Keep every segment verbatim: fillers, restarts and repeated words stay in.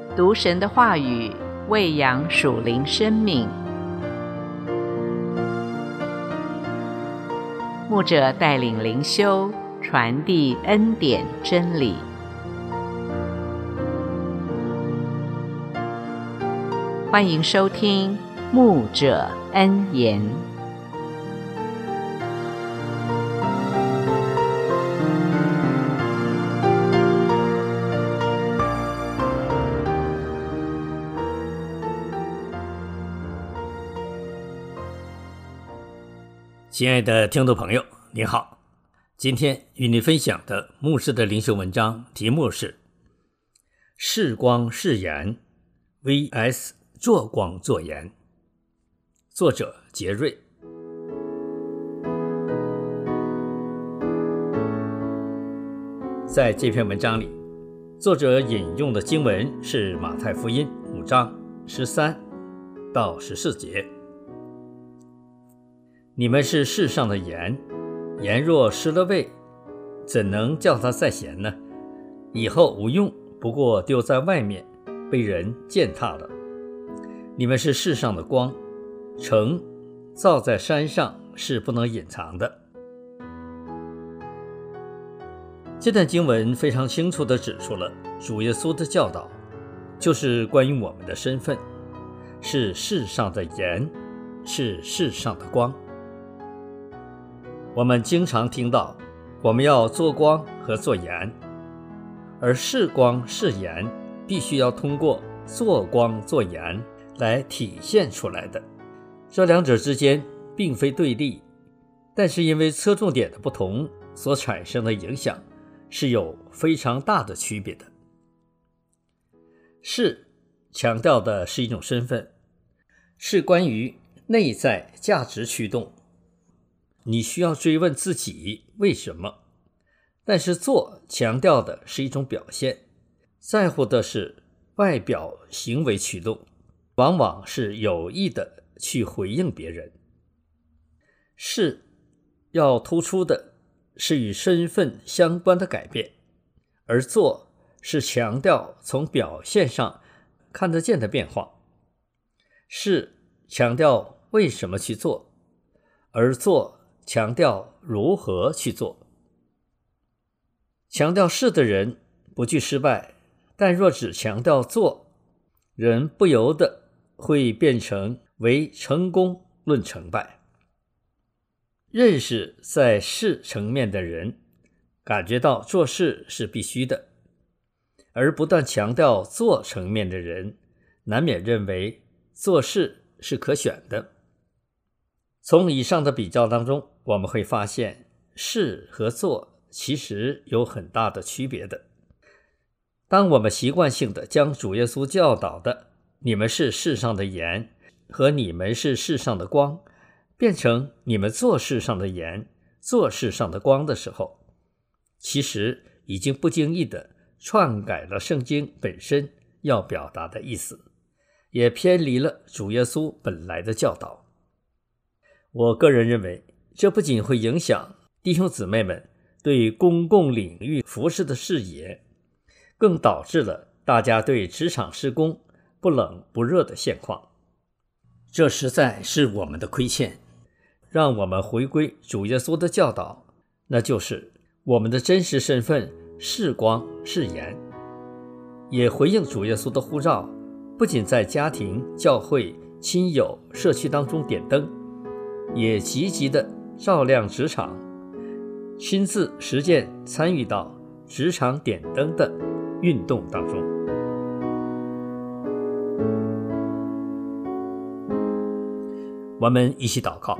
读神的话语，喂养属灵生命。牧者带领灵修，传递恩典真理。欢迎收听牧者恩言。 亲爱的听众朋友，你好，今天与你分享的牧师的灵修文章题目是视光视言 V S 做光做盐，作者杰瑞。在这篇文章里，作者引用的经文是马太福音五章十三到十四节。你们是世上的盐，盐若失了味，怎能叫它再咸呢？以后无用，不过丢在外面，被人践踏了。你们是世上的光，城造在山上是不能隐藏的。这段经文非常清楚地指出了主耶稣的教导，就是关于我们的身份，是世上的盐，是世上的光。我们经常听到我们要做光和做盐，而是光是盐必须要通过做光做盐来体现出来的。这两者之间并非对立，但是因为侧重点的不同所产生的影响是有非常大的区别的。是强调的是一种身份，是关于内在价值驱动，你需要追问自己为什么。但是做强调的是一种表现，在乎的是外表行为驱动，往往是有意的去回应别人。是要突出的是与身份相关的改变，而做是强调从表现上看得见的变化。是强调为什么去做，而做强调如何去做。强调是的人不惧失败，但若只强调做，人不由得会变成为成功论成败。认识在是层面的人感觉到做事是必须的，而不断强调做层面的人难免认为做事是可选的。从以上的比较当中，我们会发现是和做其实有很大的区别的。当我们习惯性的将主耶稣教导的你们是世上的盐和你们是世上的光变成你们做世上的盐做世上的光的时候，其实已经不经意的篡改了圣经本身要表达的意思，也偏离了主耶稣本来的教导。我个人认为，这不仅会影响弟兄姊妹们对公共领域服事的视野，更导致了大家对职场事工不冷不热的现况。这实在是我们的亏欠，让我们回归主耶稣的教导，那就是我们的真实身份是光是盐，也回应主耶稣的呼召，不仅在家庭、教会、亲友、社区当中点灯，也积极地照亮职场，亲自实践参与到职场点灯的运动当中。我们一起祷告。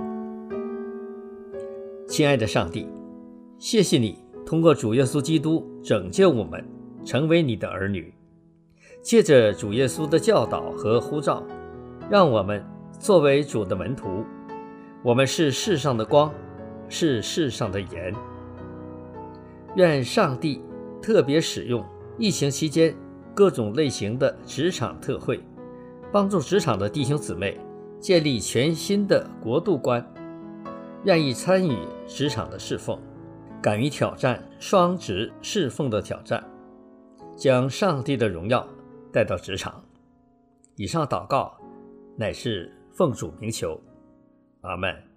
亲爱的上帝，谢谢你通过主耶稣基督拯救我们，成为你的儿女。借着主耶稣的教导和呼召，让我们作为主的门徒，我们是世上的光，是世上的盐。愿上帝特别使用疫情期间各种类型的职场特会，帮助职场的弟兄姊妹建立全新的国度观，愿意参与职场的侍奉，敢于挑战双职侍奉的挑战，将上帝的荣耀带到职场。以上祷告乃是奉主名求，阿们。